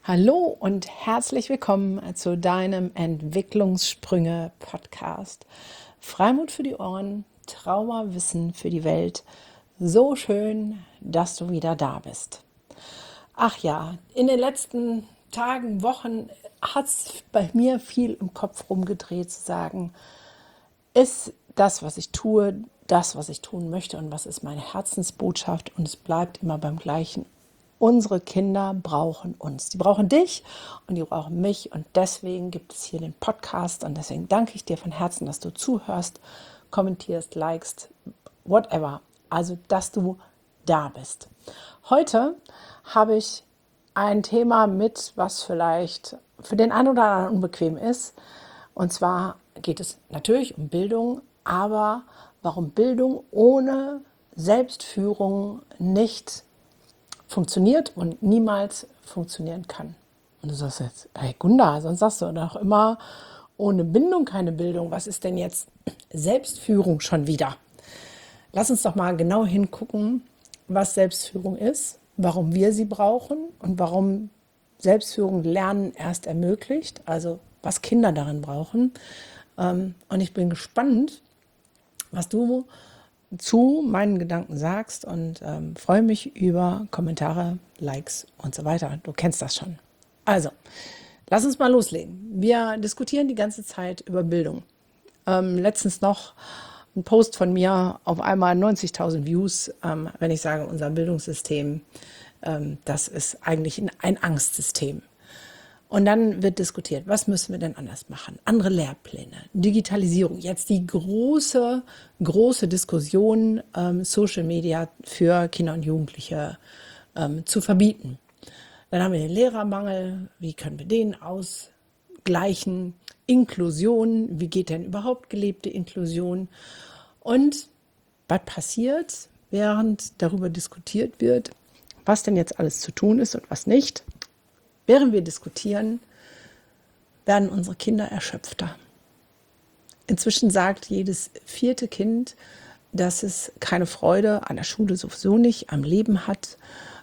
Hallo und herzlich willkommen zu deinem Entwicklungssprünge-Podcast. Freimut für die Ohren, Traumawissen für die Welt. So schön, dass du wieder da bist. Ach ja, in den letzten Tagen, Wochen hat es bei mir viel im Kopf rumgedreht, zu sagen, ist das, was ich tue, das, was ich tun möchte und was ist meine Herzensbotschaft, und es bleibt immer beim Gleichen. Unsere Kinder brauchen uns. Die brauchen dich und die brauchen mich, und deswegen gibt es hier den Podcast, und deswegen danke ich dir von Herzen, dass du zuhörst, kommentierst, likest, whatever. Also, dass du da bist. Heute habe ich ein Thema mit, was vielleicht für den einen oder anderen unbequem ist. Und zwar geht es natürlich um Bildung, aber warum Bildung ohne Selbstführung nicht funktioniert und niemals funktionieren kann. Und du sagst jetzt, hey Gunda, sonst sagst du doch immer, ohne Bindung keine Bildung. Was ist denn jetzt Selbstführung schon wieder? Lass uns doch mal genau hingucken, was Selbstführung ist, warum wir sie brauchen und warum Selbstführung Lernen erst ermöglicht, also was Kinder darin brauchen. Und ich bin gespannt, was du zu meinen Gedanken sagst, und freue mich über Kommentare, Likes und so weiter. Du kennst das schon. Also, lass uns mal loslegen. Wir diskutieren die ganze Zeit über Bildung. Letztens noch ein Post von mir, auf einmal 90.000 Views, wenn ich sage, unser Bildungssystem, das ist eigentlich ein Angstsystem. Und dann wird diskutiert, was müssen wir denn anders machen? Andere Lehrpläne, Digitalisierung, jetzt die große Diskussion, Social Media für Kinder und Jugendliche zu verbieten. Dann haben wir den Lehrermangel, wie können wir den ausgleichen? Inklusion, wie geht denn überhaupt gelebte Inklusion? Und was passiert, während darüber diskutiert wird, was denn jetzt alles zu tun ist und was nicht? Während wir diskutieren, werden unsere Kinder erschöpfter. Inzwischen sagt jedes vierte Kind, dass es keine Freude an der Schule sowieso nicht, am Leben hat.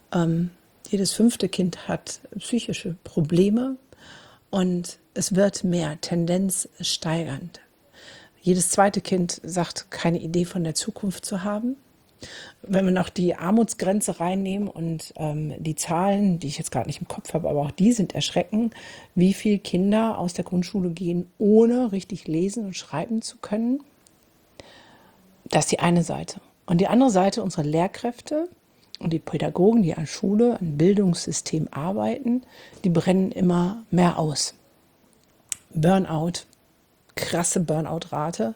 Jedes fünfte Kind hat psychische Probleme, und es wird mehr, Tendenz steigernd. Jedes zweite Kind sagt, keine Idee von der Zukunft zu haben. Wenn wir noch die Armutsgrenze reinnehmen und die Zahlen, die ich jetzt gerade nicht im Kopf habe, aber auch die sind erschreckend, wie viele Kinder aus der Grundschule gehen, ohne richtig lesen und schreiben zu können. Das ist die eine Seite. Und die andere Seite, unsere Lehrkräfte und die Pädagogen, die an Schule, an Bildungssystem arbeiten, die brennen immer mehr aus. Burnout, krasse Burnout-Rate,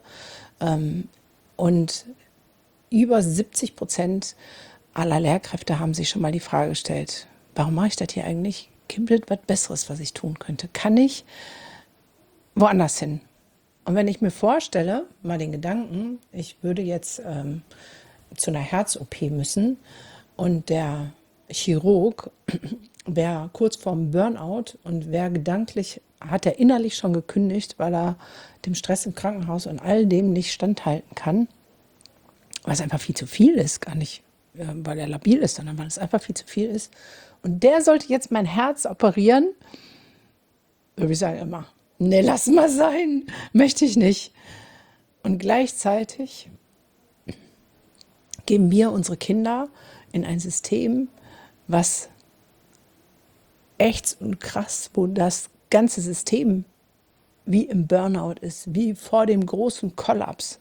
und über 70% aller Lehrkräfte haben sich schon mal die Frage gestellt, warum mache ich das hier eigentlich? Gibt es was Besseres, was ich tun könnte? Kann ich woanders hin? Und wenn ich mir vorstelle, mal den Gedanken, ich würde jetzt zu einer Herz-OP müssen, und der Chirurg wäre kurz vorm Burnout und wäre gedanklich, hat er innerlich schon gekündigt, weil er dem Stress im Krankenhaus und all dem nicht standhalten kann, weil es einfach viel zu viel ist, gar nicht, weil er labil ist, sondern weil es einfach viel zu viel ist. Und der sollte jetzt mein Herz operieren. Würde ich sagen immer, nee, lass mal sein, möchte ich nicht. Und gleichzeitig geben wir unsere Kinder in ein System, was echt und krass, wo das ganze System wie im Burnout ist, wie vor dem großen Kollaps.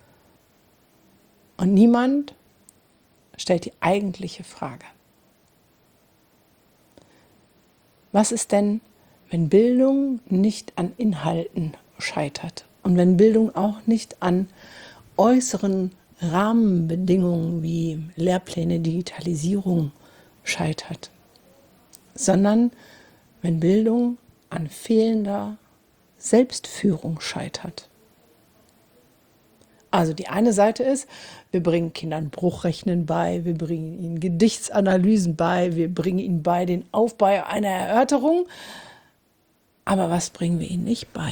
Und niemand stellt die eigentliche Frage. Was ist denn, wenn Bildung nicht an Inhalten scheitert und wenn Bildung auch nicht an äußeren Rahmenbedingungen wie Lehrpläne, Digitalisierung scheitert, sondern wenn Bildung an fehlender Selbstführung scheitert? Also die eine Seite ist, wir bringen Kindern Bruchrechnen bei, wir bringen ihnen Gedichtsanalysen bei, wir bringen ihnen bei den Aufbau einer Erörterung. Aber was bringen wir ihnen nicht bei?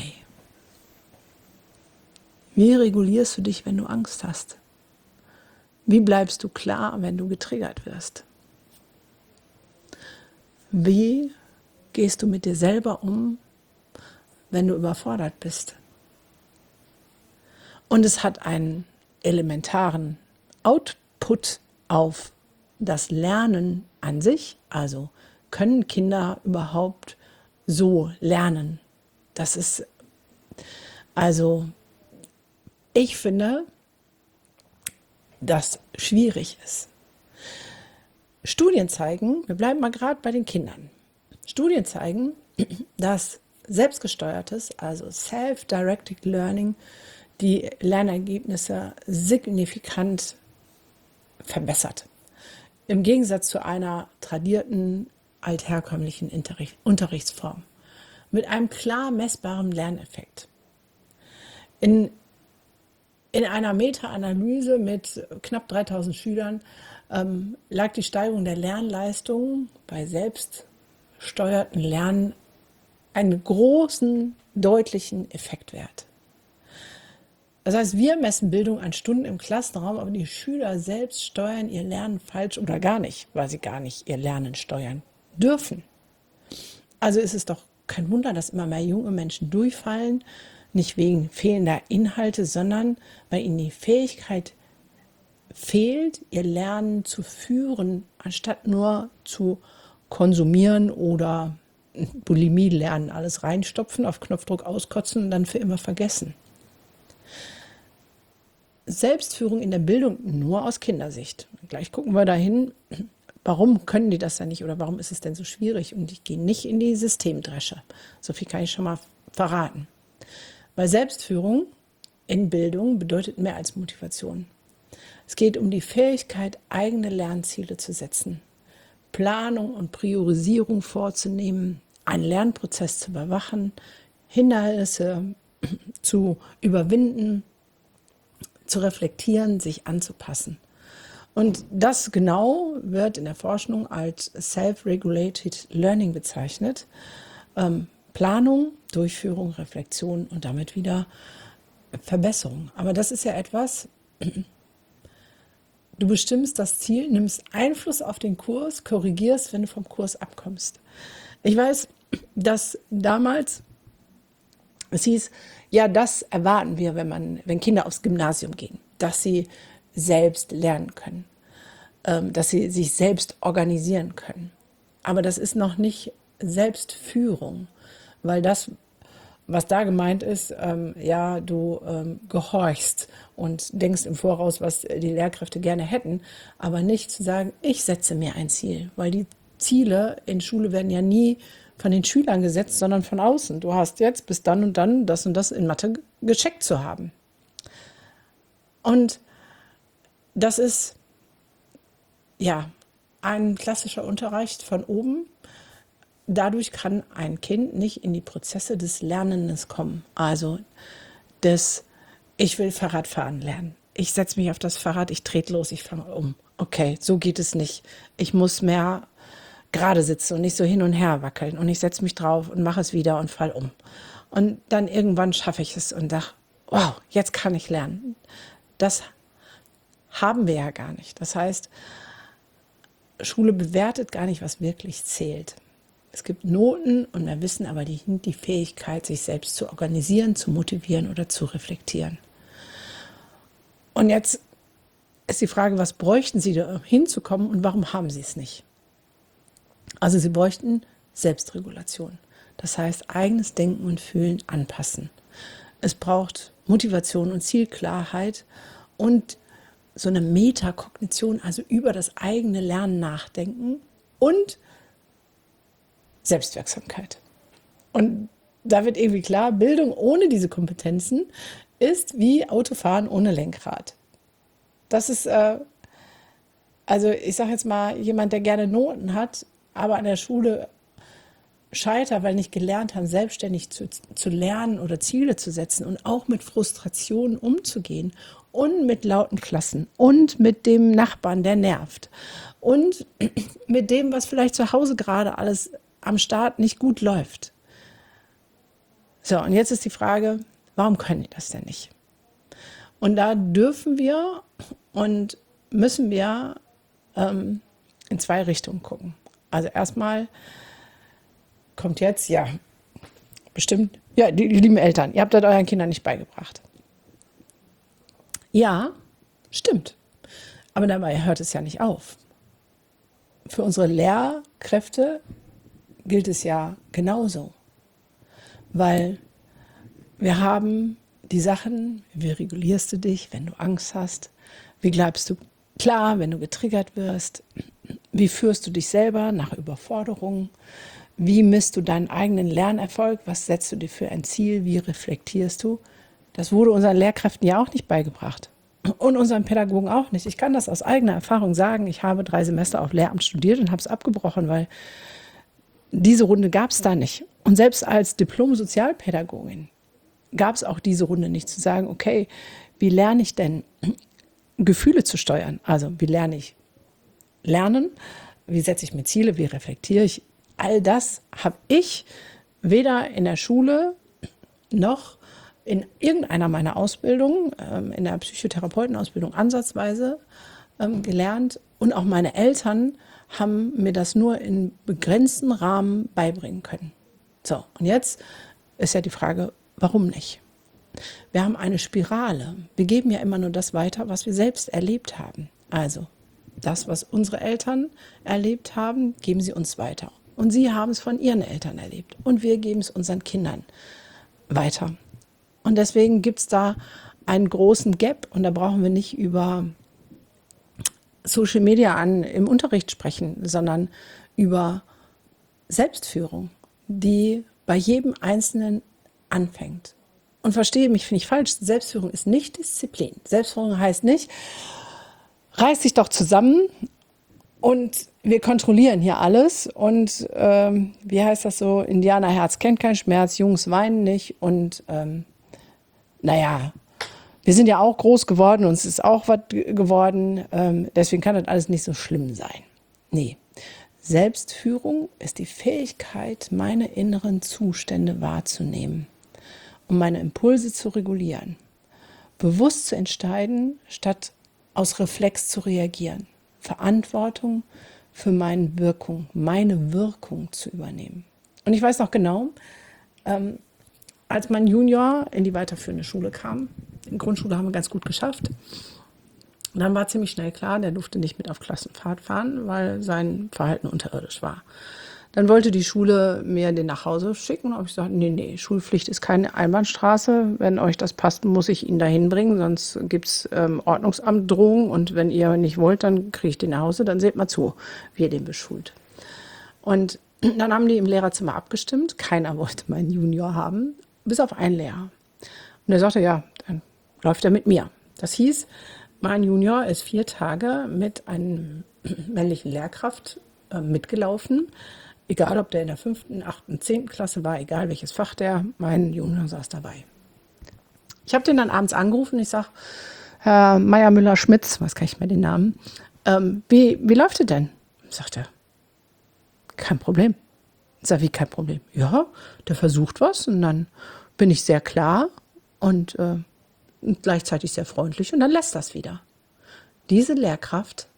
Wie regulierst du dich, wenn du Angst hast? Wie bleibst du klar, wenn du getriggert wirst? Wie gehst du mit dir selber um, wenn du überfordert bist? Und es hat einen elementaren Output auf das Lernen an sich. Also können Kinder überhaupt so lernen? Das ist, also ich finde, dass schwierig ist. Studien zeigen, wir bleiben mal gerade bei den Kindern. Studien zeigen, dass selbstgesteuertes, also Self-Directed Learning, die Lernergebnisse signifikant verbessert. Im Gegensatz zu einer tradierten, altherkömmlichen Unterrichtsform. Mit einem klar messbaren Lerneffekt. In einer Meta-Analyse mit knapp 3000 Schülern lag die Steigerung der Lernleistung bei selbststeuerten Lernen einen großen, deutlichen Effektwert. Das heißt, wir messen Bildung an Stunden im Klassenraum, aber die Schüler selbst steuern ihr Lernen falsch oder gar nicht, weil sie gar nicht ihr Lernen steuern dürfen. Also ist es doch kein Wunder, dass immer mehr junge Menschen durchfallen, nicht wegen fehlender Inhalte, sondern weil ihnen die Fähigkeit fehlt, ihr Lernen zu führen, anstatt nur zu konsumieren oder Bulimie lernen, alles reinstopfen, auf Knopfdruck auskotzen und dann für immer vergessen. Selbstführung in der Bildung nur aus Kindersicht. Gleich gucken wir dahin, warum können die das denn nicht oder warum ist es denn so schwierig? Und ich gehe nicht in die Systemdresche. So viel kann ich schon mal verraten. Weil Selbstführung in Bildung bedeutet mehr als Motivation. Es geht um die Fähigkeit, eigene Lernziele zu setzen, Planung und Priorisierung vorzunehmen, einen Lernprozess zu überwachen, Hindernisse zu überwinden, zu reflektieren, sich anzupassen. Und das genau wird in der Forschung als Self-Regulated Learning bezeichnet. Planung, Durchführung, Reflexion und damit wieder Verbesserung. Aber das ist ja etwas, du bestimmst das Ziel, nimmst Einfluss auf den Kurs, korrigierst, wenn du vom Kurs abkommst. Ich weiß, dass damals es hieß, ja, das erwarten wir, wenn Kinder aufs Gymnasium gehen, dass sie selbst lernen können, dass sie sich selbst organisieren können. Aber das ist noch nicht Selbstführung, weil das, was da gemeint ist, ja, du gehorchst und denkst im Voraus, was die Lehrkräfte gerne hätten, aber nicht zu sagen, ich setze mir ein Ziel, weil die Ziele in Schule werden ja nie von den Schülern gesetzt, sondern von außen. Du hast jetzt bis dann und das in Mathe gecheckt zu haben. Und das ist ja ein klassischer Unterricht von oben. Dadurch kann ein Kind nicht in die Prozesse des Lernens kommen. Also ich will Fahrradfahren lernen. Ich setze mich auf das Fahrrad, ich trete los, ich fange um. Okay, so geht es nicht. Ich muss mehr gerade sitzen und nicht so hin und her wackeln. Und ich setze mich drauf und mache es wieder und fall um. Und dann irgendwann schaffe ich es und sage, wow, jetzt kann ich lernen. Das haben wir ja gar nicht. Das heißt, Schule bewertet gar nicht, was wirklich zählt. Es gibt Noten und wir wissen aber die Fähigkeit, sich selbst zu organisieren, zu motivieren oder zu reflektieren. Und jetzt ist die Frage, was bräuchten Sie, da hinzukommen und warum haben Sie es nicht? Also Sie bräuchten Selbstregulation. Das heißt, eigenes Denken und Fühlen anpassen. Es braucht Motivation und Zielklarheit und so eine Metakognition, also über das eigene Lernen nachdenken und Selbstwirksamkeit. Und da wird irgendwie klar, Bildung ohne diese Kompetenzen ist wie Autofahren ohne Lenkrad. Das ist, also ich sage jetzt mal, jemand, der gerne Noten hat, aber an der Schule scheitert, weil nicht gelernt haben, selbstständig zu lernen oder Ziele zu setzen und auch mit Frustrationen umzugehen und mit lauten Klassen und mit dem Nachbarn, der nervt und mit dem, was vielleicht zu Hause gerade alles am Start nicht gut läuft. So, und jetzt ist die Frage, warum können die das denn nicht? Und da dürfen wir und müssen wir in zwei Richtungen gucken. Also erstmal kommt jetzt, ja, bestimmt. Ja, die lieben Eltern, ihr habt das euren Kindern nicht beigebracht. Ja, stimmt. Aber dabei hört es ja nicht auf. Für unsere Lehrkräfte gilt es ja genauso. Weil wir haben die Sachen, wie regulierst du dich, wenn du Angst hast? Wie bleibst du klar, wenn du getriggert wirst? Wie führst du dich selber nach Überforderung? Wie misst du deinen eigenen Lernerfolg? Was setzt du dir für ein Ziel? Wie reflektierst du? Das wurde unseren Lehrkräften ja auch nicht beigebracht. Und unseren Pädagogen auch nicht. Ich kann das aus eigener Erfahrung sagen. Ich habe 3 Semester auf Lehramt studiert und habe es abgebrochen, weil diese Runde gab es da nicht. Und selbst als Diplom-Sozialpädagogin gab es auch diese Runde nicht, zu sagen, okay, wie lerne ich denn Gefühle zu steuern? Also wie lerne ich lernen? Wie setze ich mir Ziele? Wie reflektiere ich? All das habe ich weder in der Schule noch in irgendeiner meiner Ausbildungen, in der Psychotherapeutenausbildung ansatzweise gelernt. Und auch meine Eltern haben mir das nur in begrenzten Rahmen beibringen können. So, und jetzt ist ja die Frage, warum nicht? Wir haben eine Spirale. Wir geben ja immer nur das weiter, was wir selbst erlebt haben. Also das, was unsere Eltern erlebt haben, geben sie uns weiter. Und sie haben es von ihren Eltern erlebt. Und wir geben es unseren Kindern weiter. Und deswegen gibt es da einen großen Gap. Und da brauchen wir nicht über Social Media im Unterricht sprechen, sondern über Selbstführung, die bei jedem Einzelnen anfängt. Und verstehe mich, finde ich falsch, Selbstführung ist nicht Disziplin. Selbstführung heißt nicht, reiß dich doch zusammen und wir kontrollieren hier alles. Und wie heißt das so, Indianerherz kennt keinen Schmerz, Jungs weinen nicht. Und naja, wir sind ja auch groß geworden, uns ist auch was geworden. Deswegen kann das alles nicht so schlimm sein. Nee. Selbstführung ist die Fähigkeit, meine inneren Zustände wahrzunehmen, um meine Impulse zu regulieren, bewusst zu entscheiden, statt aus Reflex zu reagieren, Verantwortung für meine Wirkung zu übernehmen. Und ich weiß noch genau, als mein Junior in die weiterführende Schule kam, in der Grundschule haben wir ganz gut geschafft, und dann war ziemlich schnell klar, der durfte nicht mit auf Klassenfahrt fahren, weil sein Verhalten unterirdisch war. Dann wollte die Schule mir den nach Hause schicken. Und habe ich gesagt, nee, Schulpflicht ist keine Einbahnstraße. Wenn euch das passt, muss ich ihn dahin bringen, sonst gibt's Ordnungsamtdrohungen. Und wenn ihr nicht wollt, dann kriege ich den nach Hause. Dann seht mal zu, wie ihr den beschult. Und dann haben die im Lehrerzimmer abgestimmt. Keiner wollte meinen Junior haben, bis auf einen Lehrer. Und er sagte, ja, dann läuft er mit mir. Das hieß, mein Junior ist 4 Tage mit einem männlichen Lehrkraft mitgelaufen. Egal, ob der in der 5., 8., 10. Klasse war, egal welches Fach mein Junior saß dabei. Ich habe den dann abends angerufen. Ich sage, Herr Meier-Müller-Schmitz, was kann ich mir den Namen, wie läuft es denn? Sagt er, kein Problem. Ich sage, wie kein Problem? Ja, der versucht was und dann bin ich sehr klar und gleichzeitig sehr freundlich und dann lässt das wieder. Diese Lehrkraft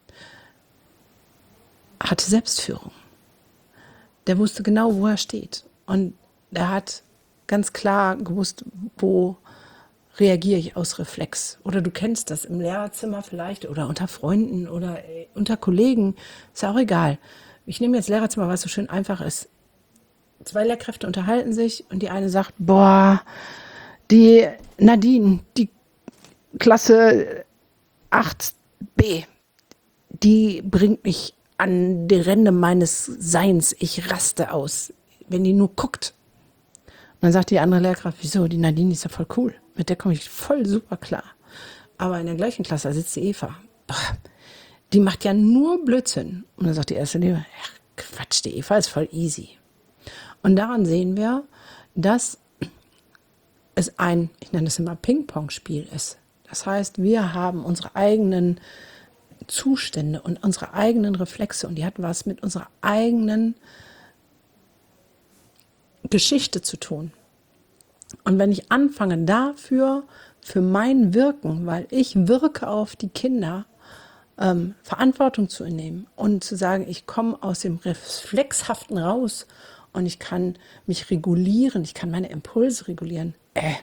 hatte Selbstführung. Der wusste genau, wo er steht. Und er hat ganz klar gewusst, wo reagiere ich aus Reflex. Oder du kennst das im Lehrerzimmer vielleicht oder unter Freunden oder unter Kollegen. Ist ja auch egal. Ich nehme jetzt Lehrerzimmer, weil es so schön einfach ist. 2 Lehrkräfte unterhalten sich und die eine sagt, boah, die Nadine, die Klasse 8b, die bringt mich an die Ränder meines Seins. Ich raste aus, wenn die nur guckt. Und dann sagt die andere Lehrkraft, wieso, die Nadine ist ja voll cool. Mit der komme ich voll super klar. Aber in der gleichen Klasse sitzt die Eva. Boah, die macht ja nur Blödsinn. Und dann sagt die erste Lehrerin, Quatsch, die Eva ist voll easy. Und daran sehen wir, dass es ich nenne es immer Ping-Pong-Spiel ist. Das heißt, wir haben unsere eigenen Zustände und unsere eigenen Reflexe und die hatten was mit unserer eigenen Geschichte zu tun. Und wenn ich anfange dafür, für mein Wirken, weil ich wirke auf die Kinder, Verantwortung zu übernehmen und zu sagen, ich komme aus dem Reflexhaften raus und ich kann mich regulieren, ich kann meine Impulse regulieren,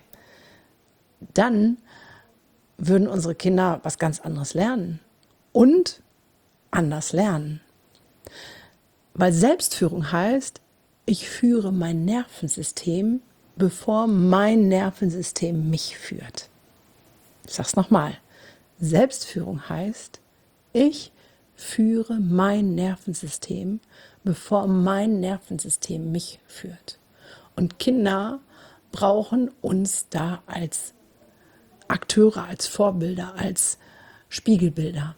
dann würden unsere Kinder was ganz anderes lernen und anders lernen. Weil Selbstführung heißt, ich führe mein Nervensystem, bevor mein Nervensystem mich führt. Ich sage es nochmal. Selbstführung heißt, ich führe mein Nervensystem, bevor mein Nervensystem mich führt. Und Kinder brauchen uns da als Akteure, als Vorbilder, als Spiegelbilder.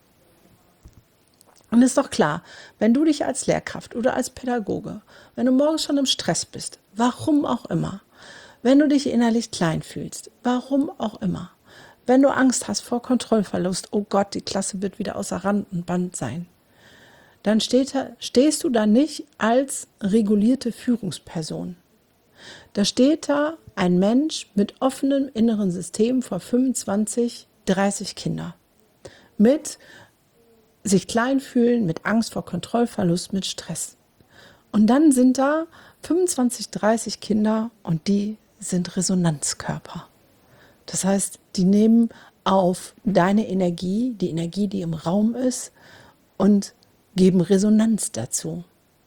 Und ist doch klar, wenn du dich als Lehrkraft oder als Pädagoge, wenn du morgens schon im Stress bist, warum auch immer, wenn du dich innerlich klein fühlst, warum auch immer, wenn du Angst hast vor Kontrollverlust, oh Gott, die Klasse wird wieder außer Rand und Band sein, dann stehst du da nicht als regulierte Führungsperson. Da steht da ein Mensch mit offenem inneren System vor 25, 30 Kinder. Mit sich klein fühlen, mit Angst vor Kontrollverlust, mit Stress. Und dann sind da 25, 30 Kinder und die sind Resonanzkörper. Das heißt, die nehmen auf deine Energie, die im Raum ist, und geben Resonanz dazu.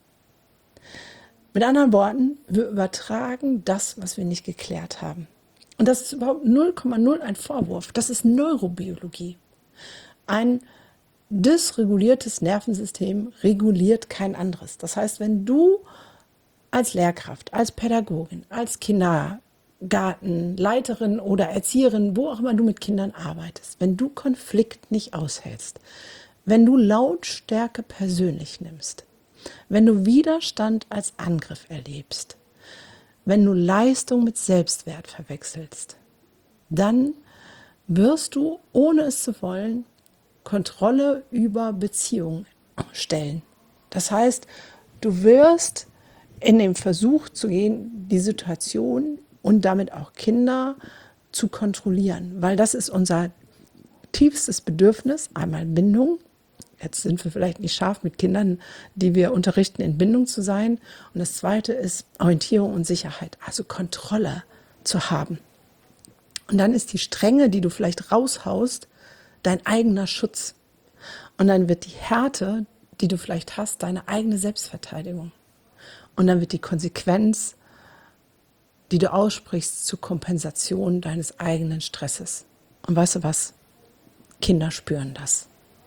Mit anderen Worten, wir übertragen das, was wir nicht geklärt haben. Und das ist überhaupt 0,0 ein Vorwurf. Das ist Neurobiologie. Ein dysreguliertes Nervensystem reguliert kein anderes. Das heißt, wenn du als Lehrkraft, als Pädagogin, als Kindergartenleiterin oder Erzieherin, wo auch immer du mit Kindern arbeitest, wenn du Konflikt nicht aushältst, wenn du Lautstärke persönlich nimmst, wenn du Widerstand als Angriff erlebst, wenn du Leistung mit Selbstwert verwechselst, dann wirst du, ohne es zu wollen, Kontrolle über Beziehungen stellen. Das heißt, du wirst in den Versuch zu gehen, die Situation und damit auch Kinder zu kontrollieren, weil das ist unser tiefstes Bedürfnis, einmal Bindung. Jetzt sind wir vielleicht nicht scharf mit Kindern, die wir unterrichten, in Bindung zu sein. Und das Zweite ist Orientierung und Sicherheit, also Kontrolle zu haben. Und dann ist die Strenge, die du vielleicht raushaust, dein eigener Schutz. Und dann wird die Härte, die du vielleicht hast, deine eigene Selbstverteidigung. Und dann wird die Konsequenz, die du aussprichst, zur Kompensation deines eigenen Stresses. Und weißt du was? Kinder spüren das.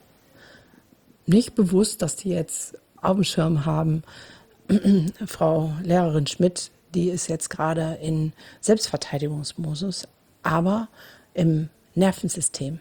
Nicht bewusst, dass die jetzt auf dem Schirm haben, Frau Lehrerin Schmidt, die ist jetzt gerade in Selbstverteidigungsmodus, aber im Nervensystem.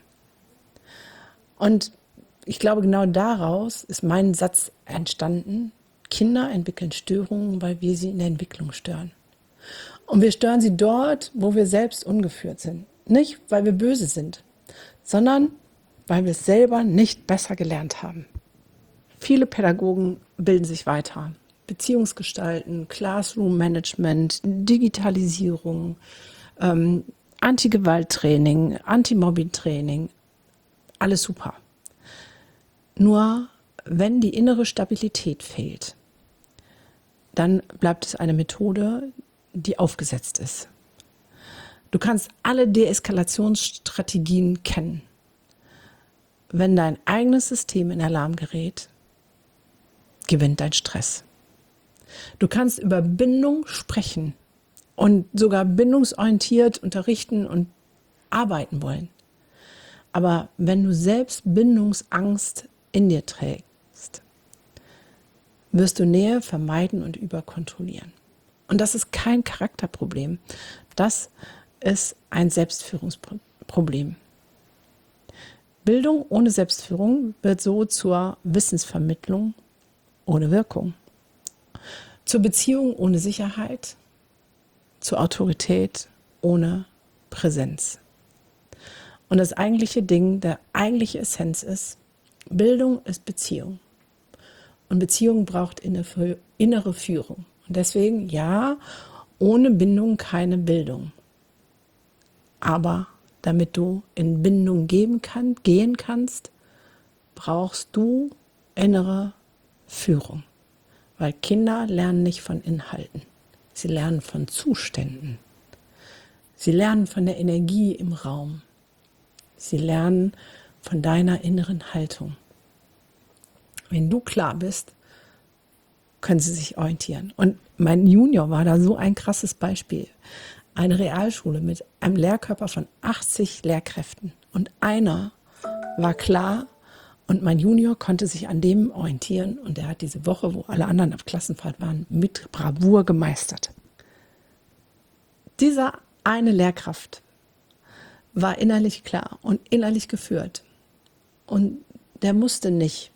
Und ich glaube, genau daraus ist mein Satz entstanden: Kinder entwickeln Störungen, weil wir sie in der Entwicklung stören. Und wir stören sie dort, wo wir selbst ungeführt sind. Nicht, weil wir böse sind, sondern weil wir es selber nicht besser gelernt haben. Viele Pädagogen bilden sich weiter. Beziehungsgestalten, Classroom-Management, Digitalisierung, Anti-Gewalt-Training, Anti-Mobbing-Training, alles super. Nur wenn die innere Stabilität fehlt, dann bleibt es eine Methode, die aufgesetzt ist. Du kannst alle Deeskalationsstrategien kennen. Wenn dein eigenes System in Alarm gerät, gewinnt dein Stress. Du kannst über Bindung sprechen und sogar bindungsorientiert unterrichten und arbeiten wollen. Aber wenn du selbst Bindungsangst in dir trägst, wirst du Nähe vermeiden und überkontrollieren. Und das ist kein Charakterproblem. Das ist ein Selbstführungsproblem. Bildung ohne Selbstführung wird so zur Wissensvermittlung ohne Wirkung, zur Beziehung ohne Sicherheit, zur Autorität ohne Präsenz. Und das eigentliche Ding, der eigentliche Essenz ist, Bildung ist Beziehung. Und Beziehung braucht innere Führung. Und deswegen, ja, ohne Bindung keine Bildung. Aber damit du in Bindung gehen kannst, brauchst du innere Führung. Weil Kinder lernen nicht von Inhalten. Sie lernen von Zuständen. Sie lernen von der Energie im Raum. Sie lernen von deiner inneren Haltung. Wenn du klar bist, können sie sich orientieren. Und mein Junior war da so ein krasses Beispiel. Eine Realschule mit einem Lehrkörper von 80 Lehrkräften. Und einer war klar und mein Junior konnte sich an dem orientieren. Und er hat diese Woche, wo alle anderen auf Klassenfahrt waren, mit Bravour gemeistert. Dieser eine Lehrkraft war innerlich klar und innerlich geführt. Und der musste nicht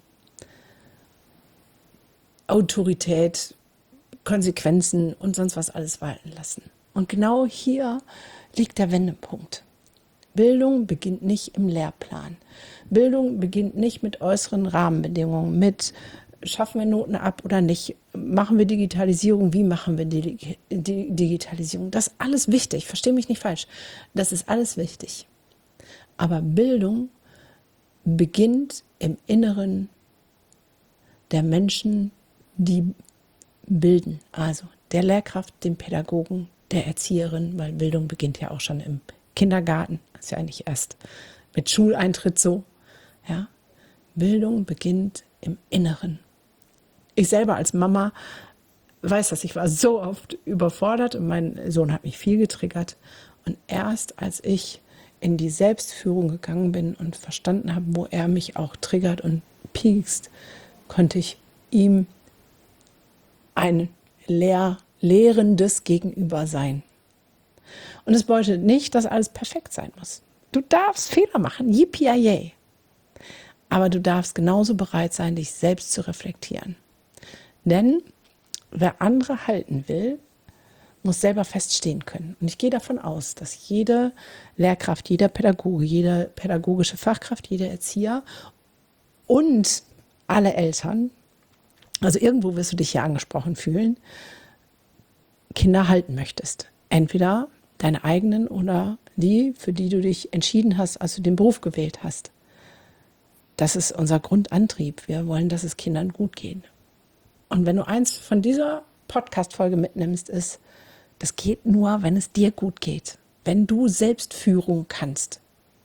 Autorität, Konsequenzen und sonst was alles walten lassen. Und genau hier liegt der Wendepunkt. Bildung beginnt nicht im Lehrplan. Bildung beginnt nicht mit äußeren Rahmenbedingungen, mit schaffen wir Noten ab oder nicht, machen wir Digitalisierung, wie machen wir die Digitalisierung. Das ist alles wichtig, verstehe mich nicht falsch, das ist alles wichtig. Aber Bildung beginnt im Inneren der Menschen, die bilden, also der Lehrkraft, dem Pädagogen, der Erzieherin, weil Bildung beginnt ja auch schon im Kindergarten, das ist ja eigentlich erst mit Schuleintritt so. Ja? Bildung beginnt im Inneren. Ich selber als Mama weiß das, ich war so oft überfordert und mein Sohn hat mich viel getriggert. Und erst als ich in die Selbstführung gegangen bin und verstanden habe, wo er mich auch triggert und piekst, konnte ich ihm ein lehrendes Gegenüber sein. Und es bedeutet nicht, dass alles perfekt sein muss. Du darfst Fehler machen, yippie-yay. Aber du darfst genauso bereit sein, dich selbst zu reflektieren. Denn wer andere halten will, muss selber feststehen können. Und ich gehe davon aus, dass jede Lehrkraft, jeder Pädagoge, jede pädagogische Fachkraft, jeder Erzieher und alle Eltern, also irgendwo wirst du dich ja angesprochen fühlen, Kinder halten möchtest. Entweder deine eigenen oder die, für die du dich entschieden hast, als du den Beruf gewählt hast. Das ist unser Grundantrieb. Wir wollen, dass es Kindern gut geht. Und wenn du eins von dieser Podcast-Folge mitnimmst, ist, das geht nur, wenn es dir gut geht. Wenn du Selbstführung kannst.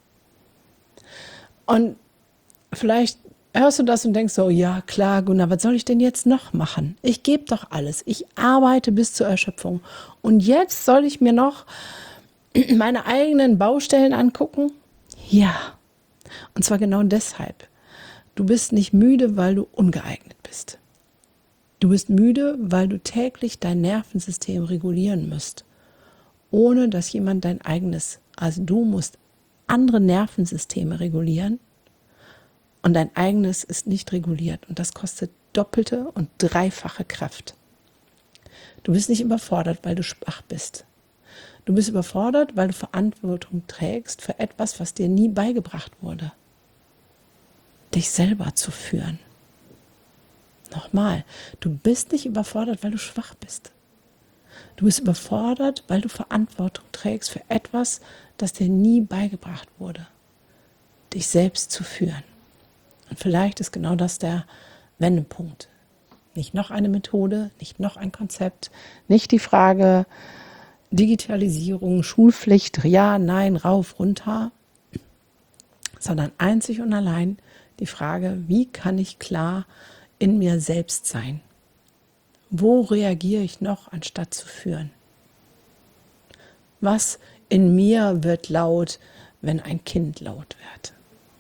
Und vielleicht hörst du das und denkst so, ja klar, Gunnar, was soll ich denn jetzt noch machen? Ich gebe doch alles. Ich arbeite bis zur Erschöpfung. Und jetzt soll ich mir noch meine eigenen Baustellen angucken? Ja. Und zwar genau deshalb. Du bist nicht müde, weil du ungeeignet bist. Du bist müde, weil du täglich dein Nervensystem regulieren musst, ohne dass jemand dein eigenes, also du musst andere Nervensysteme regulieren und dein eigenes ist nicht reguliert und das kostet doppelte und dreifache Kraft. Du bist nicht überfordert, weil du schwach bist. Du bist überfordert, weil du Verantwortung trägst für etwas, was dir nie beigebracht wurde. Dich selber zu führen. Nochmal, du bist nicht überfordert, weil du schwach bist. Du bist überfordert, weil du Verantwortung trägst für etwas, das dir nie beigebracht wurde. Dich selbst zu führen. Und vielleicht ist genau das der Wendepunkt. Nicht noch eine Methode, nicht noch ein Konzept, nicht die Frage Digitalisierung, Schulpflicht, ja, nein, rauf, runter, sondern einzig und allein die Frage, wie kann ich klar in mir selbst sein? Wo reagiere ich noch, anstatt zu führen? Was in mir wird laut, wenn ein Kind laut wird?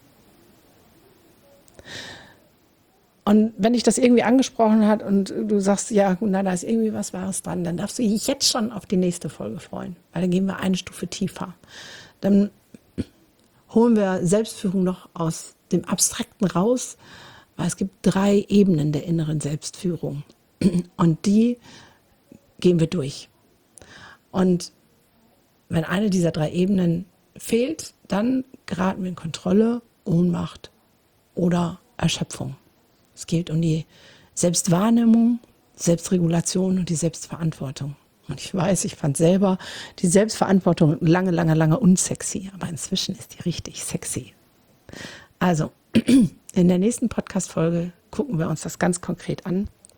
Und wenn dich das irgendwie angesprochen hat und du sagst, ja, na, da ist irgendwie was Wahres dran, dann darfst du dich jetzt schon auf die nächste Folge freuen, weil dann gehen wir eine Stufe tiefer. Dann holen wir Selbstführung noch aus dem Abstrakten raus, weil es gibt 3 Ebenen der inneren Selbstführung und die gehen wir durch. Und wenn eine dieser 3 Ebenen fehlt, dann geraten wir in Kontrolle, Ohnmacht oder Erschöpfung. Es geht um die Selbstwahrnehmung, Selbstregulation und die Selbstverantwortung. Und ich weiß, ich fand selber die Selbstverantwortung lange unsexy, aber inzwischen ist die richtig sexy. Also, in der nächsten Podcast-Folge gucken wir uns das ganz konkret an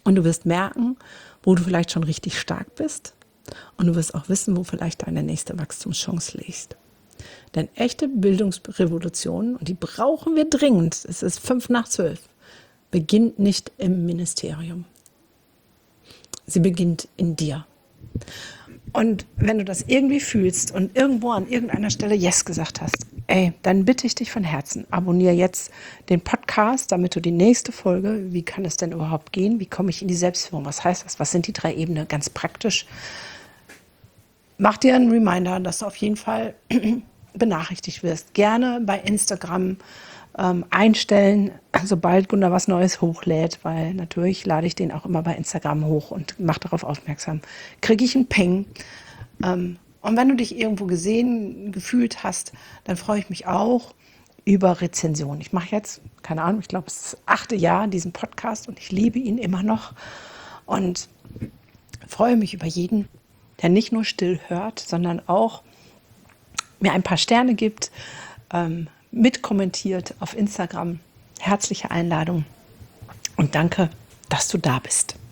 Und du wirst merken, wo du vielleicht schon richtig stark bist. Und du wirst auch wissen, wo vielleicht deine nächste Wachstumschance liegt. Denn echte Bildungsrevolution, und die brauchen wir dringend, es ist 11:55, beginnt nicht im Ministerium. Sie beginnt in dir. Und wenn du das irgendwie fühlst und irgendwo an irgendeiner Stelle Yes gesagt hast, dann bitte ich dich von Herzen, abonniere jetzt den Podcast, damit du die nächste Folge, wie kann es denn überhaupt gehen, wie komme ich in die Selbstführung, was heißt das, was sind die 3 Ebenen, ganz praktisch. Mach dir einen Reminder, dass du auf jeden Fall benachrichtigt wirst. Gerne bei Instagram einstellen, sobald Gunda was Neues hochlädt, weil natürlich lade ich den auch immer bei Instagram hoch und mache darauf aufmerksam. Kriege ich einen Ping. Und wenn du dich irgendwo gesehen, gefühlt hast, dann freue ich mich auch über Rezensionen. Ich mache jetzt, keine Ahnung, ich glaube, es ist das 8. Jahr diesen Podcast und ich liebe ihn immer noch und freue mich über jeden, der nicht nur still hört, sondern auch mir ein paar Sterne gibt, mitkommentiert auf Instagram. Herzliche Einladung und danke, dass du da bist.